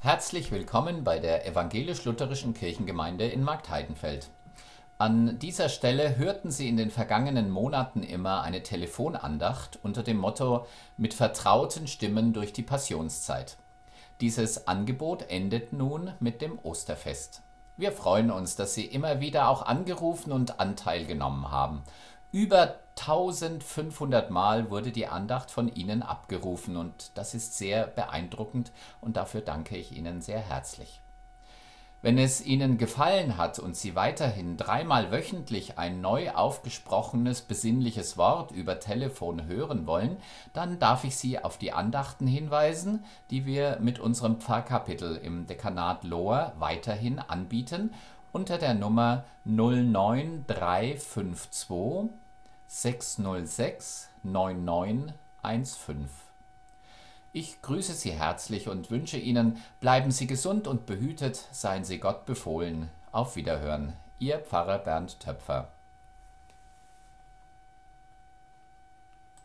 Herzlich willkommen bei der Evangelisch-Lutherischen Kirchengemeinde in Marktheidenfeld. An dieser Stelle hörten Sie in den vergangenen Monaten immer eine Telefonandacht unter dem Motto „Mit vertrauten Stimmen durch die Passionszeit“. Dieses Angebot endet nun mit dem Osterfest. Wir freuen uns, dass Sie immer wieder auch angerufen und Anteil genommen haben. Über 1500 Mal wurde die Andacht von Ihnen abgerufen und das ist sehr beeindruckend und dafür danke ich Ihnen sehr herzlich. Wenn es Ihnen gefallen hat und Sie weiterhin dreimal wöchentlich ein neu aufgesprochenes, besinnliches Wort über Telefon hören wollen, dann darf ich Sie auf die Andachten hinweisen, die wir mit unserem Pfarrkapitel im Dekanat Lohr weiterhin anbieten, unter der Nummer 09352 606 9915. Ich grüße Sie herzlich und wünsche Ihnen, bleiben Sie gesund und behütet, seien Sie Gott befohlen. Auf Wiederhören, Ihr Pfarrer Bernd Töpfer.